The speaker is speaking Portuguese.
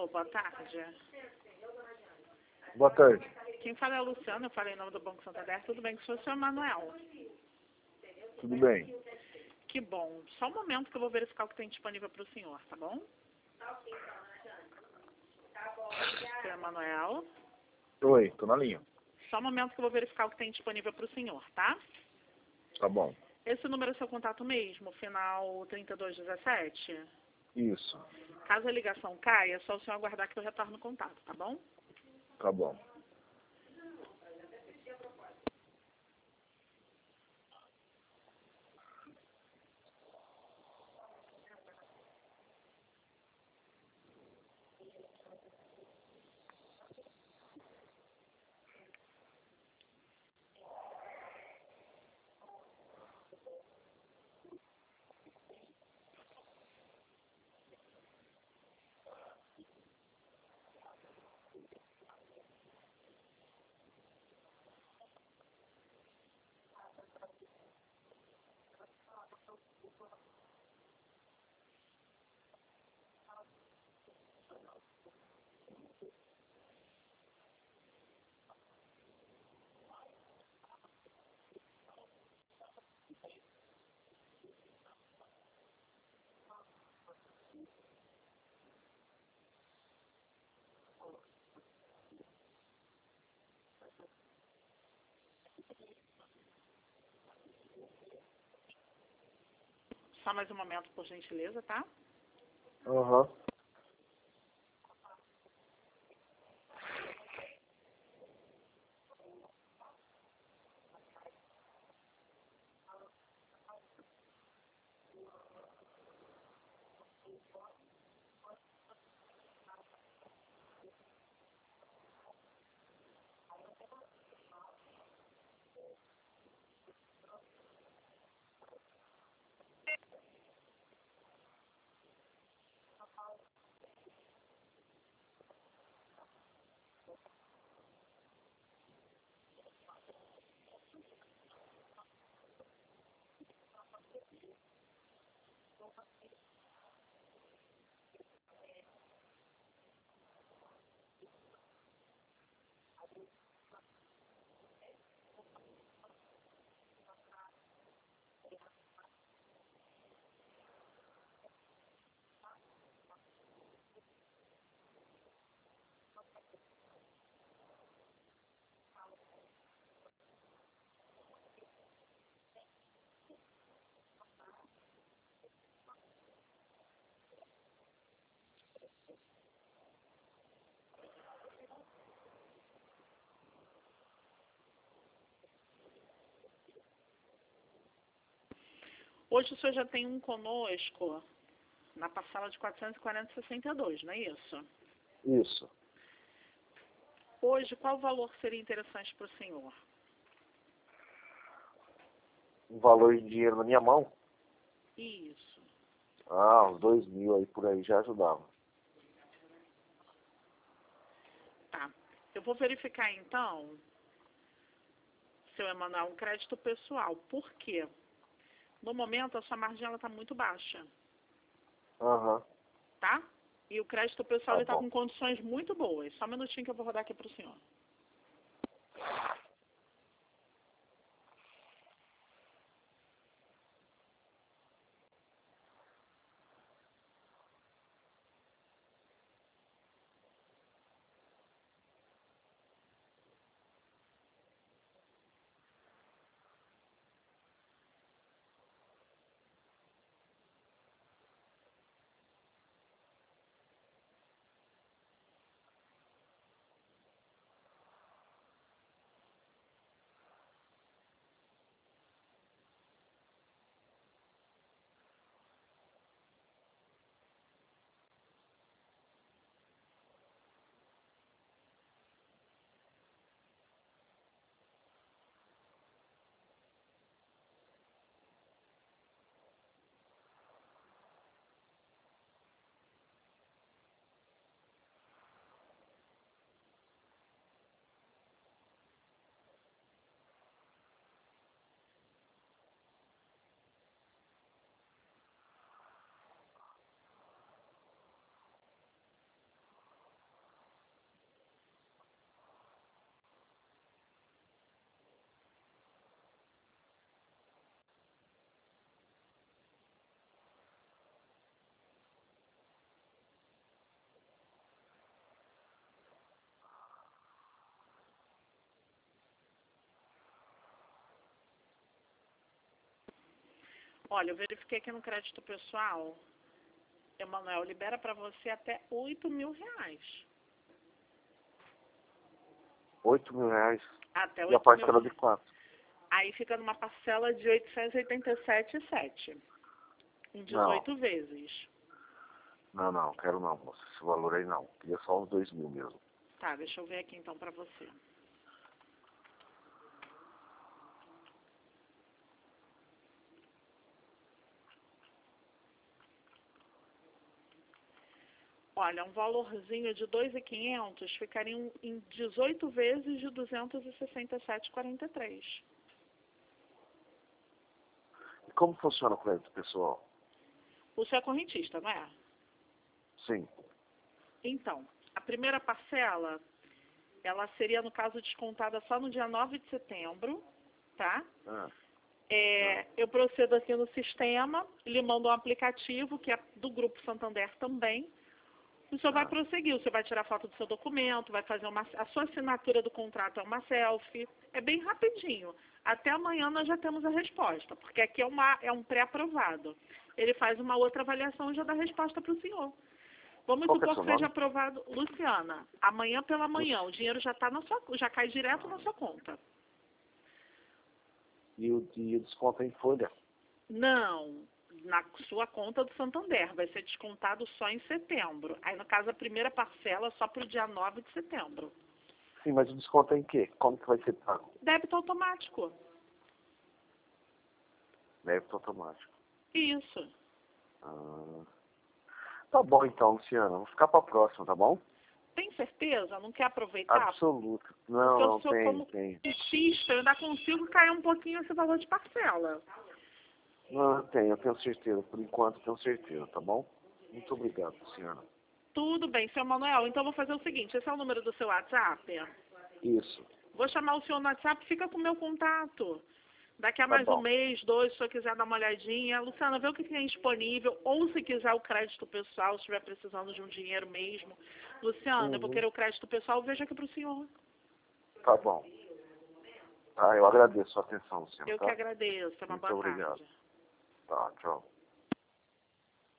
boa tarde. Boa tarde. Quem fala é a Luciana, eu falei em nome do Banco Santander. Tudo bem com o senhor, seu Manuel? Tudo bem. Que bom. Só um momento que eu vou verificar o que tem disponível para o senhor, tá bom? Seu Manuel? Oi, tô na linha. Só um momento que eu vou verificar o que tem disponível para o senhor, tá? Tá bom. Esse número é seu contato mesmo, final 3217? Isso. Caso a ligação caia, é só o senhor aguardar que eu retorno o contato, tá bom? Tá bom. Só mais um momento, por gentileza, tá? Aham. Hoje o senhor já tem um conosco na parcela de 440,62, não é isso? Isso. Hoje, qual valor seria interessante para o senhor? Um valor de dinheiro na minha mão? Isso. Ah, uns 2.000 aí por aí já ajudava. Tá. Eu vou verificar, então, seu Emanuel, um crédito pessoal. Por quê? No momento, a sua margem está muito baixa, Aham. tá? E o crédito pessoal Tá está bom. com condições muito boas. Só um minutinho que eu vou rodar aqui para o senhor. Olha, eu verifiquei aqui no crédito pessoal. Emanuel, libera para você até R$ 8.000. R$ 8.000. Até E a 8.000. parcela de quanto? Aí fica numa parcela de 887,7. Em Não. 18 vezes. Não, quero não, moça. Esse valor aí não. Queria só os 2.000 mesmo. Tá, deixa eu ver aqui então pra você. Olha, um valorzinho de 2.500 ficaria em 18 vezes de 267,43. E como funciona o crédito pessoal? O seu é correntista, não é? Sim. Então, a primeira parcela, ela seria, no caso, descontada só no dia 9 de setembro, tá? Eu procedo aqui no sistema, lhe mando um aplicativo, que é do Grupo Santander também. O senhor vai prosseguir, o senhor vai tirar foto do seu documento, vai fazer a sua assinatura do contrato é uma selfie. É bem rapidinho. Até amanhã nós já temos a resposta, porque aqui é um pré-aprovado. Ele faz uma outra avaliação e já dá a resposta para o senhor. Vamos supor que seja aprovado. Luciana, amanhã pela manhã, o dinheiro já tá já cai direto na sua conta. E o desconto é em folha? Não, na sua conta do Santander. Vai ser descontado só em setembro. Aí, no caso, a primeira parcela só para o dia 9 de setembro. Sim, mas o desconto é em quê? Como que vai ser pago? Débito automático. Débito automático. Isso. Tá bom então, Luciana. Vou ficar pra próxima, tá bom? Tem certeza? Não quer aproveitar? Absoluto. Não, tem. Insista, eu ainda consigo cair um pouquinho esse valor de parcela. Não, eu tenho certeza. Por enquanto, eu tenho certeza, tá bom? Muito obrigado, Luciana. Tudo bem, seu Manuel. Então, vou fazer o seguinte. Esse é o número do seu WhatsApp? Isso. Vou chamar o senhor no WhatsApp, fica com o meu contato. Daqui a mais um mês, 2, se o senhor quiser dar uma olhadinha. Luciana, vê o que tem disponível. Ou se quiser o crédito pessoal, se estiver precisando de um dinheiro mesmo. Luciana, eu vou querer o crédito pessoal, veja aqui para o senhor. Tá bom. Tá, eu agradeço a sua atenção, Luciana. Eu que agradeço. Uma boa tarde. Muito obrigado. Tá, tchau.